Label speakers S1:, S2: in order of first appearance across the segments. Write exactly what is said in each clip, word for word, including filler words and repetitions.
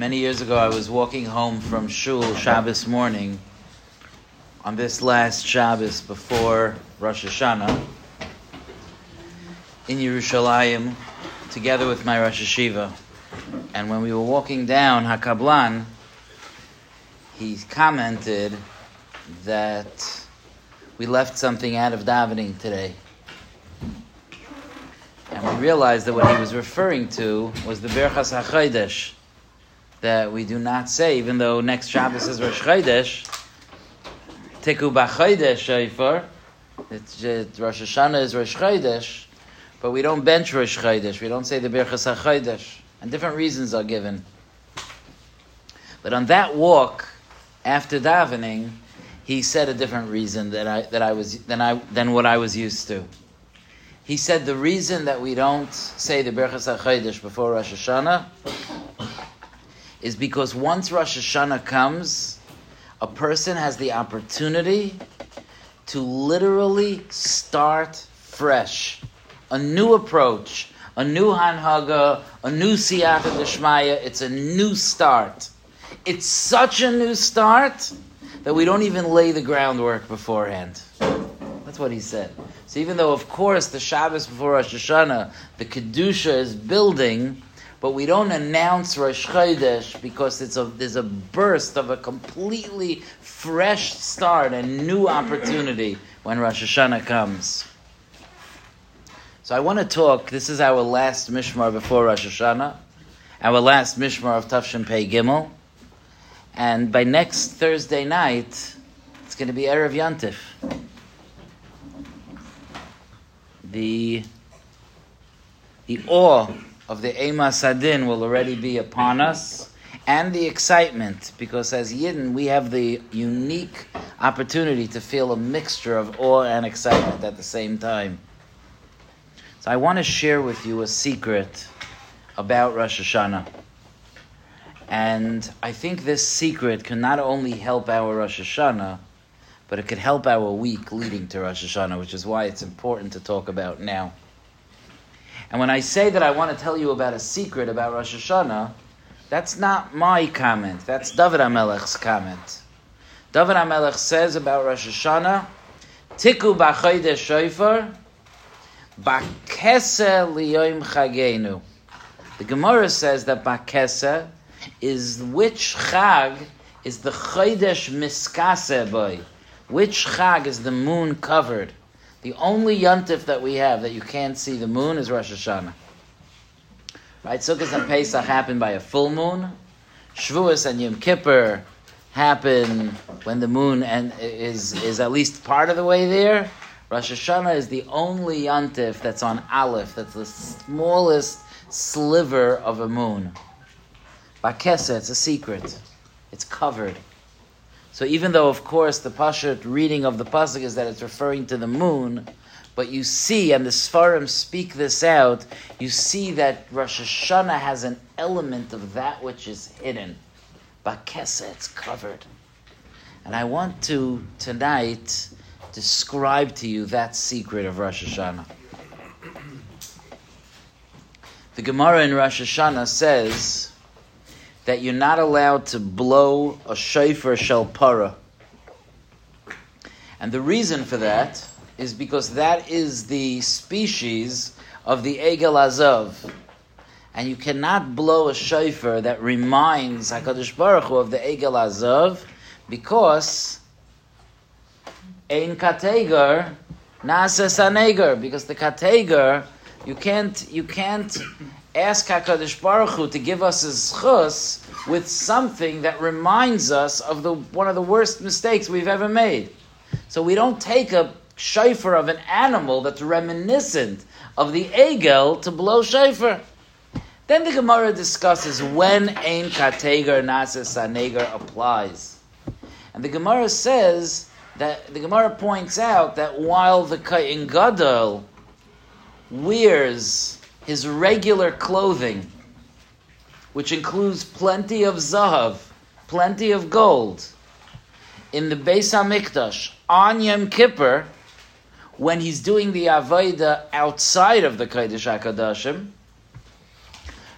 S1: Many years ago, I was walking home from Shul Shabbos morning on this last Shabbos before Rosh Hashanah in Yerushalayim, together with my Rosh Hashiva. And when we were walking down HaKablan, he commented that we left something out of davening today. And we realized that what he was referring to was the Berchas HaChodesh, that we do not say, even though next Shabbos is Rosh Chodesh, Tiku B'Chodesh Shofar, Rosh Hashanah is Rosh Chodesh, but we don't bench Rosh Chodesh, we don't say the Berchas HaChodesh, and different reasons are given. But on that walk, after davening, he said a different reason that I that I was than I than what I was used to. He said the reason that we don't say the Berchas HaChodesh before Rosh Hashanah is because once Rosh Hashanah comes, a person has the opportunity to literally start fresh. A new approach, a new hanhaga, a new siyata d'shmaya. It's a new start. It's such a new start that we don't even lay the groundwork beforehand. That's what he said. So even though, of course, the Shabbos before Rosh Hashanah, the Kedusha is building, but we don't announce Rosh Chodesh because it's a, there's a burst of a completely fresh start, a new opportunity when Rosh Hashanah comes. So I want to talk, this is our last Mishmar before Rosh Hashanah, our last Mishmar of Tafshin Pei Gimel, and by next Thursday night, it's going to be Erev Yantif. The, the awe of the Eimas Hadin will already be upon us, and the excitement, because as Yidden, we have the unique opportunity to feel a mixture of awe and excitement at the same time. So I want to share with you a secret about Rosh Hashanah. And I think this secret can not only help our Rosh Hashanah, but it could help our week leading to Rosh Hashanah, which is why it's important to talk about now. And when I say that I want to tell you about a secret about Rosh Hashanah, that's not my comment. That's David HaMelech's comment. David HaMelech says about Rosh Hashanah, Tiku B'Chodesh Shofar, B'Keseh Liyoim Chagenu. The Gemara says that B'Keseh is which Chag is the Chodesh Miskaseh Boy. Which Chag is the moon covered? The only yontif that we have that you can't see the moon is Rosh Hashanah. Right? Sukkot and Pesach happen by a full moon. Shavuos and Yom Kippur happen when the moon and is, is at least part of the way there. Rosh Hashanah is the only yontif that's on Aleph. That's the smallest sliver of a moon. B'Keseh, it's a secret. It's covered. So even though, of course, the Pashut reading of the Pasuk is that it's referring to the moon, but you see, and the Sfarim speak this out, you see that Rosh Hashanah has an element of that which is hidden. B'Keseh, it's covered. And I want to, tonight, describe to you that secret of Rosh Hashanah. The Gemara in Rosh Hashanah says that you're not allowed to blow a shofar shel para. And the reason for that is because that is the species of the Egel Azov. And you cannot blow a shofar that reminds HaKadosh Baruch Hu of the Egel Azov because ein kateger nasa saneger, because the kateger, you can't, you can't ask HaKadosh Baruch Hu to give us his chus with something that reminds us of the one of the worst mistakes we've ever made. So we don't take a shofar of an animal that's reminiscent of the egel to blow shofar. Then the Gemara discusses when ein kateger nasa saneger applies. And the Gemara says that, the Gemara points out that while the Kohen Gadol wears his regular clothing, which includes plenty of zahav, plenty of gold, in the Beis HaMikdash on Yom Kippur, when he's doing the Avodah outside of the Kodesh HaKadoshim,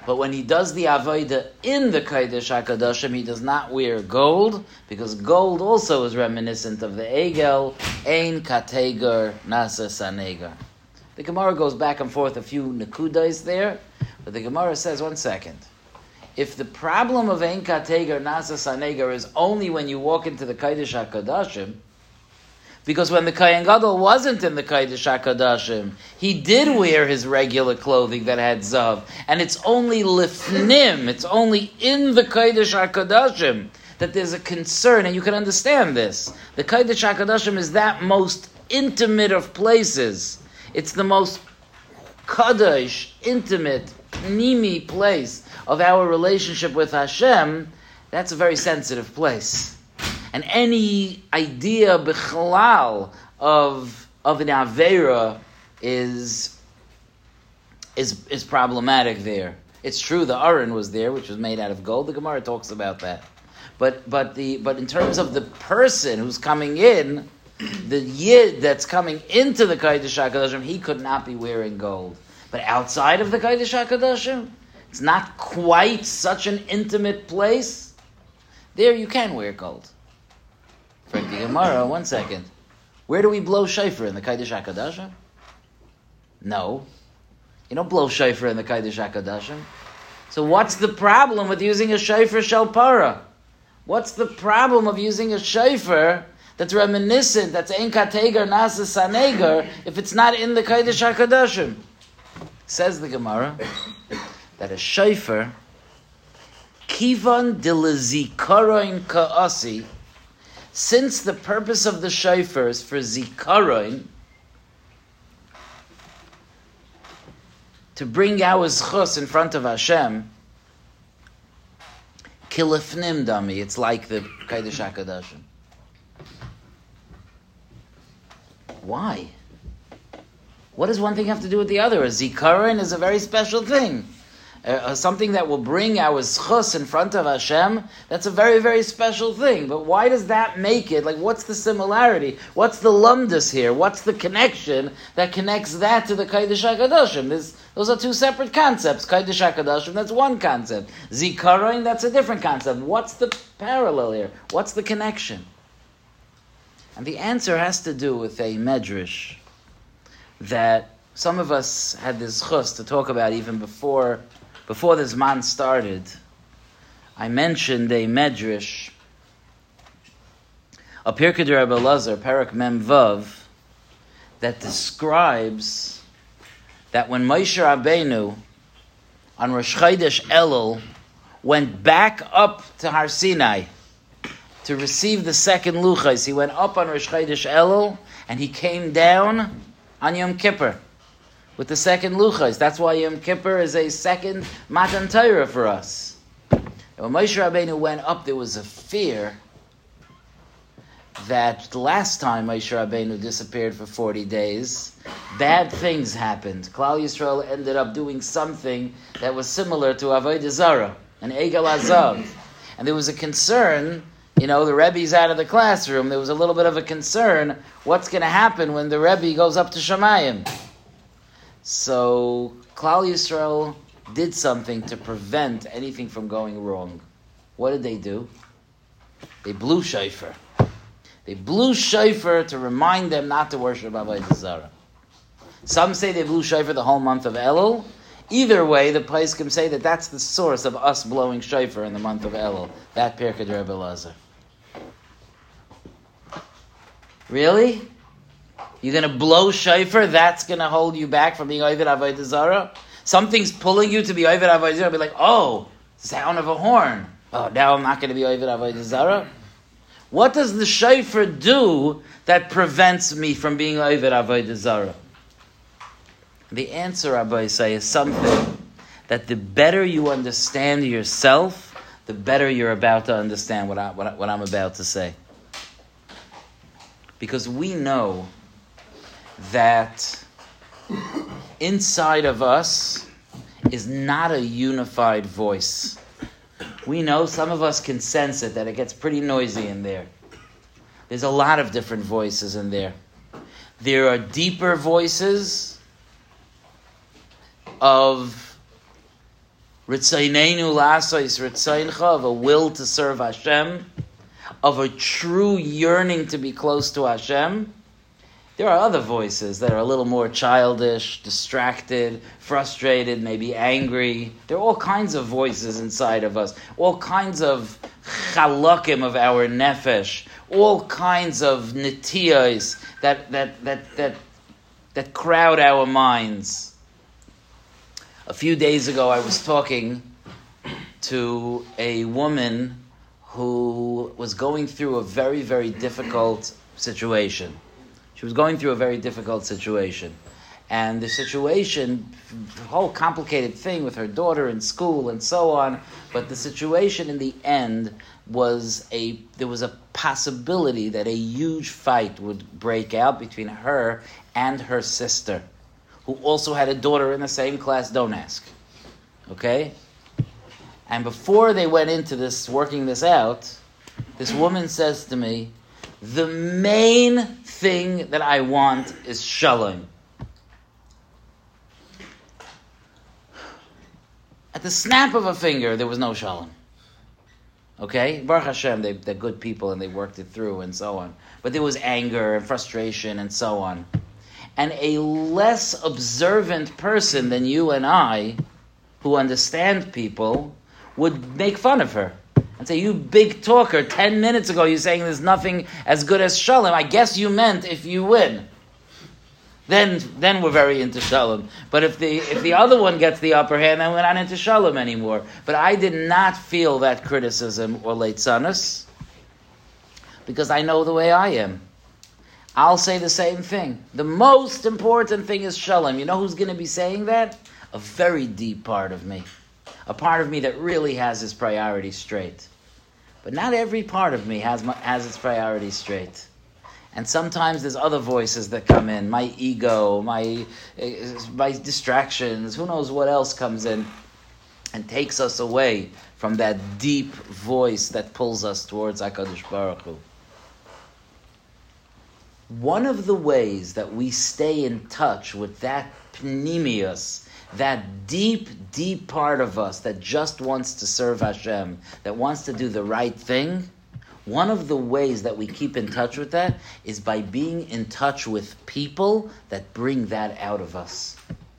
S1: But when he does the avodah in the Kodesh HaKadoshim, he does not wear gold, because gold also is reminiscent of the Egel, Ein Kategar Nasa Sanegar. The Gemara goes back and forth a few nekudas there, but the Gemara says, one second. If the problem of Ein Kategar Nasa Sanegar is only when you walk into the Kodesh HaKadoshim, because when the Kohen Gadol wasn't in the Kodesh HaKadoshim, he did wear his regular clothing that had zav. And it's only lifnim, it's only in the Kodesh HaKadoshim that there's a concern, and you can understand this. The Kodesh HaKadoshim is that most intimate of places. It's the most kadosh, intimate, nimi place of our relationship with Hashem. That's a very sensitive place. And any idea bichlal of of an avera is is is problematic there. It's true the Aron was there, which was made out of gold. The Gemara talks about that. But but the but in terms of the person who's coming in, the yid that's coming into the Kodesh HaKadoshim, he could not be wearing gold. But outside of the Kodesh HaKadoshim, it's not quite such an intimate place. There you can wear gold. Frank the Gemara, one second. Where do we blow shofar in the Kodesh HaKadoshim? No. You don't blow shofar in the Kodesh HaKadoshim. So what's the problem with using a shofar shel para? What's the problem of using a shofar that's reminiscent, that's Ein Kategar Nasa Sanegar, if it's not in the Kodesh HaKadoshim? Says the Gemara that a shofar, Kivan dilazikaroin ka'asi, since the purpose of the shofar is for zikaroin, to bring our zchus in front of Hashem, kilifnim dami, it's like the Kodesh HaKadoshim. Why? What does one thing have to do with the other? A zikaron is a very special thing. Uh, something that will bring our zchus in front of Hashem, that's a very, very special thing. But why does that make it? Like, what's the similarity? What's the lumdus here? What's the connection that connects that to the Kodesh HaKadoshim? There's, those are two separate concepts. Kodesh HaKadoshim, that's one concept. Zikaron, that's a different concept. What's the parallel here? What's the connection? And the answer has to do with a medrash that some of us had this chus to talk about even before before this man started. I mentioned a medrash, a Pirkei Rebbe Elazar, Perak Mem Vav, that describes that when Moshe Rabbeinu on Rosh Chodesh Elul went back up to Har Sinai to receive the second luchos, he went up on Rosh Chodesh Elul and he came down on Yom Kippur with the second luchos. That's why Yom Kippur is a second Matan Torah for us. And when Moshe Rabbeinu went up, there was a fear that the last time Moshe Rabbeinu disappeared for forty days, bad things happened. Klal Yisrael ended up doing something that was similar to Avodah Zarah, an Egel Azav. And there was a concern, you know, the Rebbe's out of the classroom, there was a little bit of a concern, what's going to happen when the Rebbe goes up to Shamayim? So Klal Yisrael did something to prevent anything from going wrong. What did they do? They blew shofar. They blew shofar to remind them not to worship Avodah Zarah. Some say they blew shofar the whole month of Elul. Either way, the place can say that that's the source of us blowing shofar in the month of Elul. That Pirkei Rebbe Elazar. Really? You're going to blow shofar? That's going to hold you back from being Oved Avodah Zarah? Something's pulling you to be Oved Avodah Zarah. Be like, oh, sound of a horn. Oh, now I'm not going to be Oved Avodah Zarah? What does the shofar do that prevents me from being Oved Avodah Zarah? The answer, Rabbi say, is something that the better you understand yourself, the better you're about to understand what, I, what, I, what I'm about to say. Because we know that inside of us is not a unified voice. We know, some of us can sense it, that it gets pretty noisy in there. There's a lot of different voices in there. There are deeper voices of Ritzaynenu la'asos ritzayncha, of a will to serve Hashem, of a true yearning to be close to Hashem. There are other voices that are a little more childish, distracted, frustrated, maybe angry. There are all kinds of voices inside of us, all kinds of chalakim of our nefesh, all kinds of netiyos that that that that that crowd our minds. A few days ago, I was talking to a woman who was going through a very, very difficult situation. She was going through a very difficult situation. And the situation, the whole complicated thing with her daughter in school and so on, but the situation in the end was a, there was a possibility that a huge fight would break out between her and her sister, who also had a daughter in the same class, don't ask. Okay? And before they went into this, working this out, this woman says to me, the main thing that I want is shalom. At the snap of a finger, there was no shalom. Okay? Baruch Hashem, they, they're good people and they worked it through and so on. But there was anger and frustration and so on. And a less observant person than you and I, who understand people, would make fun of her and say, you big talker, ten minutes ago you're saying there's nothing as good as shalom. I guess you meant if you win. Then then we're very into shalom. But if the if the other one gets the upper hand, then we're not into shalom anymore. But I did not feel that criticism or leitzanos, because I know the way I am. I'll say the same thing. The most important thing is shalom. You know who's going to be saying that? A very deep part of me. A part of me that really has its priorities straight. But not every part of me has my, has its priorities straight. And sometimes there's other voices that come in. My ego, my, my distractions, who knows what else comes in and takes us away from that deep voice that pulls us towards HaKadosh Baruch Hu. One of the ways that we stay in touch with that pnimius, that deep, deep part of us that just wants to serve Hashem, that wants to do the right thing, one of the ways that we keep in touch with that is by being in touch with people that bring that out of us.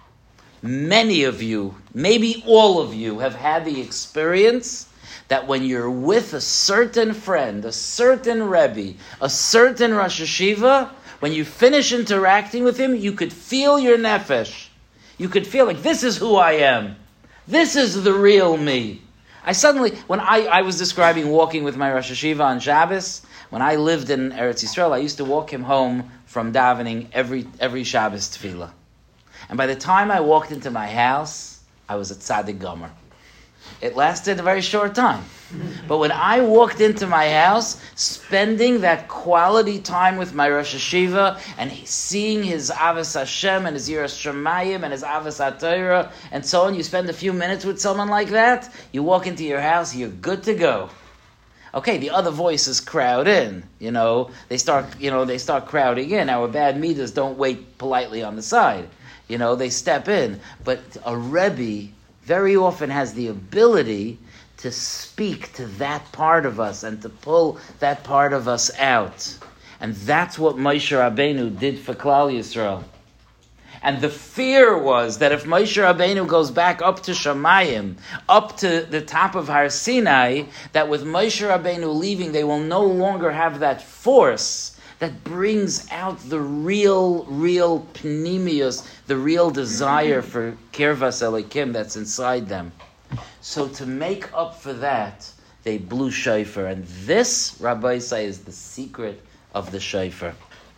S1: Many of you, maybe all of you, have had the experience that when you're with a certain friend, a certain Rebbe, a certain Rosh Hashiva, when you finish interacting with him, you could feel your nefesh. You could feel like, this is who I am. This is the real me. I suddenly, when I, I was describing walking with my Rosh Hashiva on Shabbos, when I lived in Eretz Yisrael, I used to walk him home from davening every every Shabbos tefillah. And by the time I walked into my house, I was a tzaddik gomer. It lasted a very short time. But when I walked into my house, spending that quality time with my Rosh Hashiva and seeing his Avos Hashem and his Yiras Shamayim and his Avos HaTorah and so on, you spend a few minutes with someone like that, you walk into your house, you're good to go. Okay, the other voices crowd in, you know, they start, you know, they start crowding in. Our bad midas don't wait politely on the side. You know, they step in. But a Rebbe very often has the ability to speak to that part of us and to pull that part of us out. And that's what Moshe Rabbeinu did for Klal Yisrael. And the fear was that if Moshe Rabbeinu goes back up to Shamayim, up to the top of Har Sinai, that with Moshe Rabbeinu leaving, they will no longer have that force that brings out the real, real pnimius, the real desire for Kirvas Elokim that's inside them. So to make up for that, they blew shofar. And this, Rabbi say, is the secret of the shofar.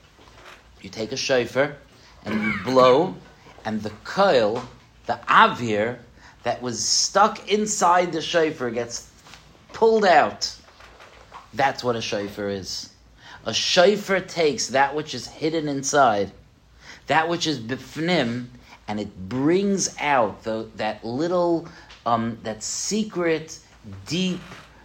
S1: You take a shofar and you blow, and the koil, the avir, that was stuck inside the shofar gets pulled out. That's what a shofar is. A shofar takes that which is hidden inside, that which is bifnim, and it brings out the, that little, um, that secret, deep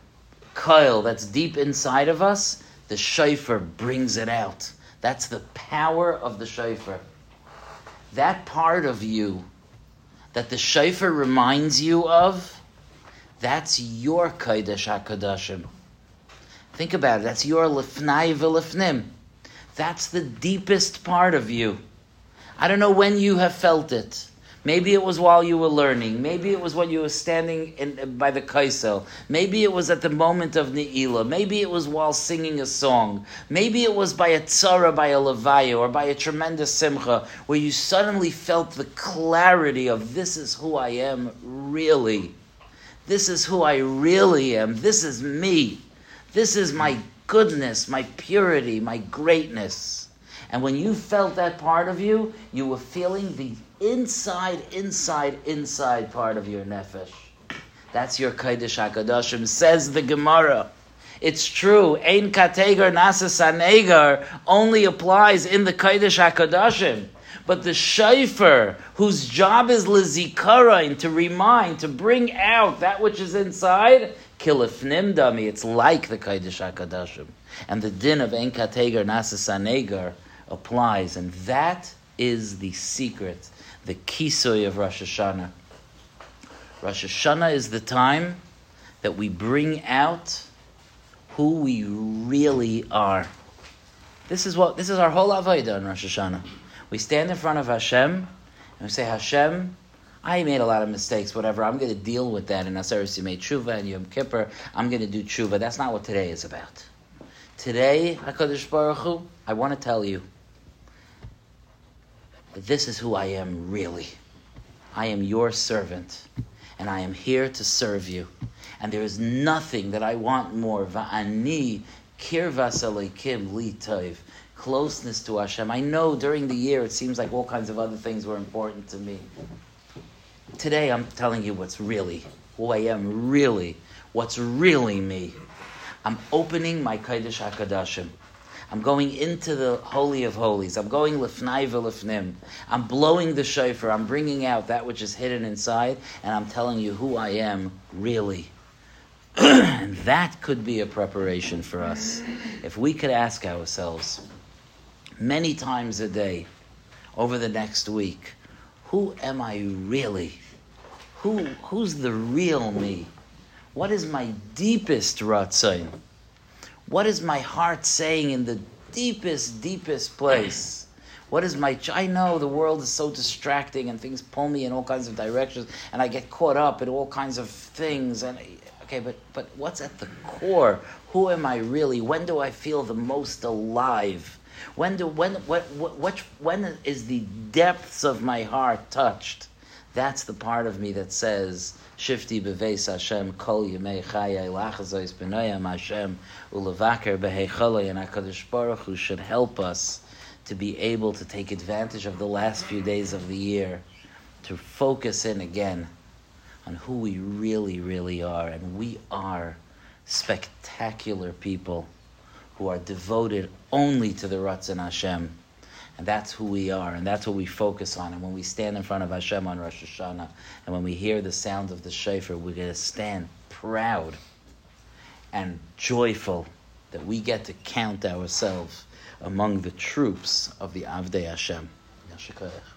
S1: coil that's deep inside of us. The shofar brings it out. That's the power of the shofar. That part of you that the shofar reminds you of, that's your Kodesh HaKodashim. Think about it. That's your Lifnai V'Lifnim. That's the deepest part of you. I don't know when you have felt it. Maybe it was while you were learning. Maybe it was when you were standing in, by the kaisel. Maybe it was at the moment of Ne'ilah. Maybe it was while singing a song. Maybe it was by a tzara, by a levaya, or by a tremendous simcha, where you suddenly felt the clarity of, this is who I am really. This is who I really am. This is me. This is my goodness, my purity, my greatness. And when you felt that part of you, you were feeling the inside, inside, inside part of your nefesh. That's your Kodesh HaKadoshim, says the Gemara. It's true. Ein kategar nasa sanegar only applies in the Kodesh HaKadoshim. But the shofar, whose job is lizikaron, to remind, to bring out that which is inside, kilifnim dami, it's like the Kodesh HaKadoshim. And the din of Ein kategar nasa sanegar applies. And that is the secret, the kisoy of Rosh Hashanah. Rosh Hashanah is the time that we bring out who we really are. This is what this is our whole avodah in Rosh Hashanah. We stand in front of Hashem and we say, Hashem, I made a lot of mistakes, whatever. I'm going to deal with that in Aseret Yemei Tshuva and Yom Kippur. I'm going to do Tshuva. That's not what today is about. Today, HaKadosh Baruch Hu, I want to tell you that this is who I am really. I am your servant, and I am here to serve you. And there is nothing that I want more. Va'ani kirvas alekim li tov. Closeness to Hashem. I know during the year it seems like all kinds of other things were important to me. Today I'm telling you what's really, who I am really, what's really me. I'm opening my Kodesh HaKodashim. I'm going into the Holy of Holies. I'm going lifnai v'lifnim. I'm blowing the shofar. I'm bringing out that which is hidden inside, and I'm telling you who I am really. And that could be a preparation for us. If we could ask ourselves many times a day over the next week, who am I really? Who, who's the real me? What is my deepest ratzon? What is my heart saying in the deepest, deepest place? What is my... I know the world is so distracting and things pull me in all kinds of directions and I get caught up in all kinds of things. And okay, but, but what's at the core? Who am I really? When do I feel the most alive? When do when what what, what when is the depths of my heart touched? That's the part of me that says, Shifti beveis Hashem kol yemei chayei lachazois b'noyam Hashem ulevaker behecholei, and HaKadosh Baruch Hu should help us to be able to take advantage of the last few days of the year to focus in again on who we really, really are. And we are spectacular people who are devoted only to the Ratzon Hashem. And that's who we are, and that's what we focus on. And when we stand in front of Hashem on Rosh Hashanah, and when we hear the sound of the shofar, we're going to stand proud and joyful that we get to count ourselves among the troops of the Avdei Hashem. Yashikayach.